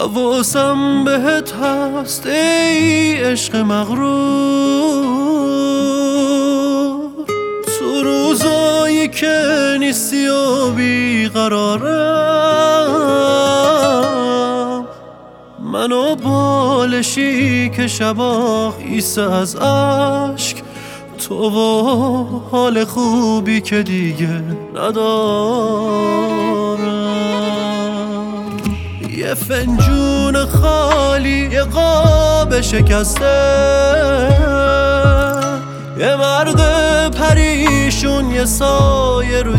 حواسم بهت هست ای عشق مغرور، تو روزایی که نیستی و بیقرارم، منو بالشی که شبا خیسه از عشق، تو و حال خوبی که دیگه ندارم. یه فنجون خالی، یه قاب شکسته، یه مرد پریشون، یه سایه رو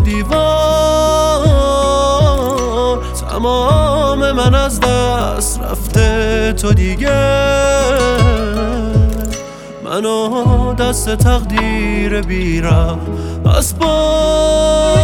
دیوار، تمام من از دست رفته، تو دیگه منو دست تقدیر بیرم از بار.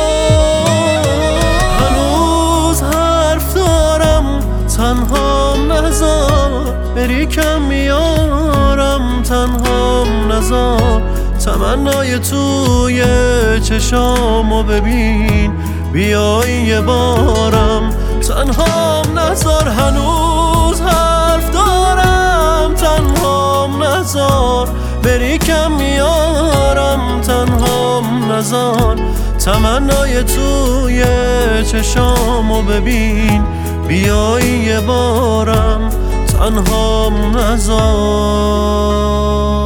هنوز حرف دارم، تنهام نذار بری، کم میارم تنهام نذار، تمنای توی چشامو ببین، بیای یه بارم تنهام نذار. هنوز حرف دارم، تنهام نذار بری، کم میارم تنهام نذار، تمنای توی چشامو ببین، بیای یه بارم تنهام نذار.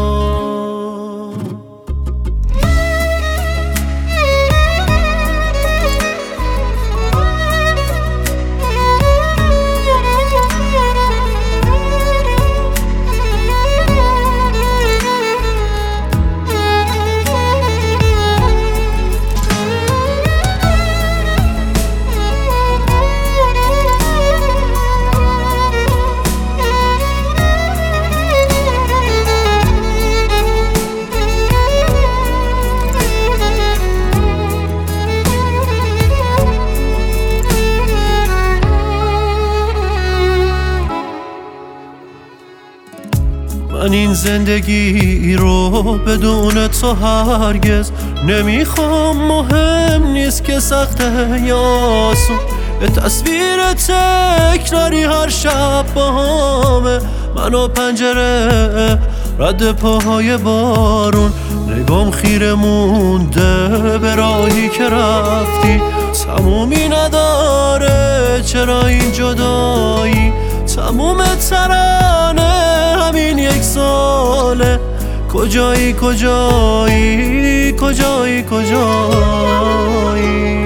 من این زندگی رو بدون تو هرگز نمیخوام، مهم نیست که سخته یا آسون، به تصویر تکراری هر شب با همه، من و پنجره رد پاهای بارون، نگام خیره مونده به راهی که رفتی، تمومی نداره چرا این جدایی، تموم ترانه همین یک ساله، کجایی کجایی کجایی کجایی.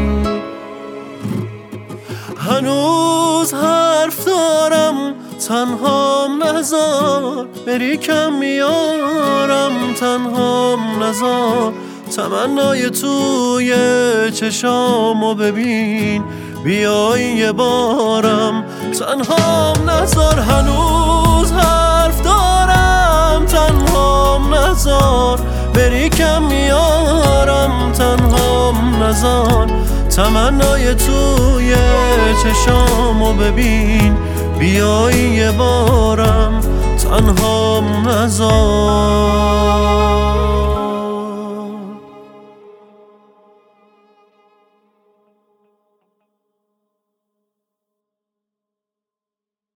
هنوز حرف دارم، تنهام نذار بری، کم میارم تنهام نذار، تمنای توی چشامو ببین، بیای یه بارم تنهام نذار. هنوز حرف دارم، تنهام نذار بری، کم میارم تنهام نذار، تمنای توی چشامو ببین، بیای یه بارم تنهام نذار.